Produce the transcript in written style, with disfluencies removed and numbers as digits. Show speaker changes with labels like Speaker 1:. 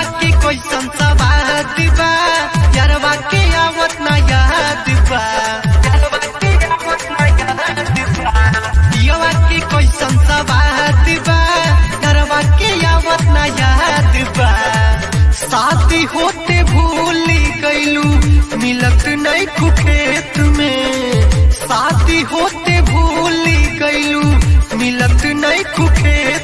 Speaker 1: के कैसन सवाद बा यारवा के आवत ना याद बा पियवा के कैसन सवाद बा यारवा के आवत ना याद बा शादी होते भूल गईलू मिलत नहीं खेत में शादी होते भूल गईलू मिलत नहीं खेत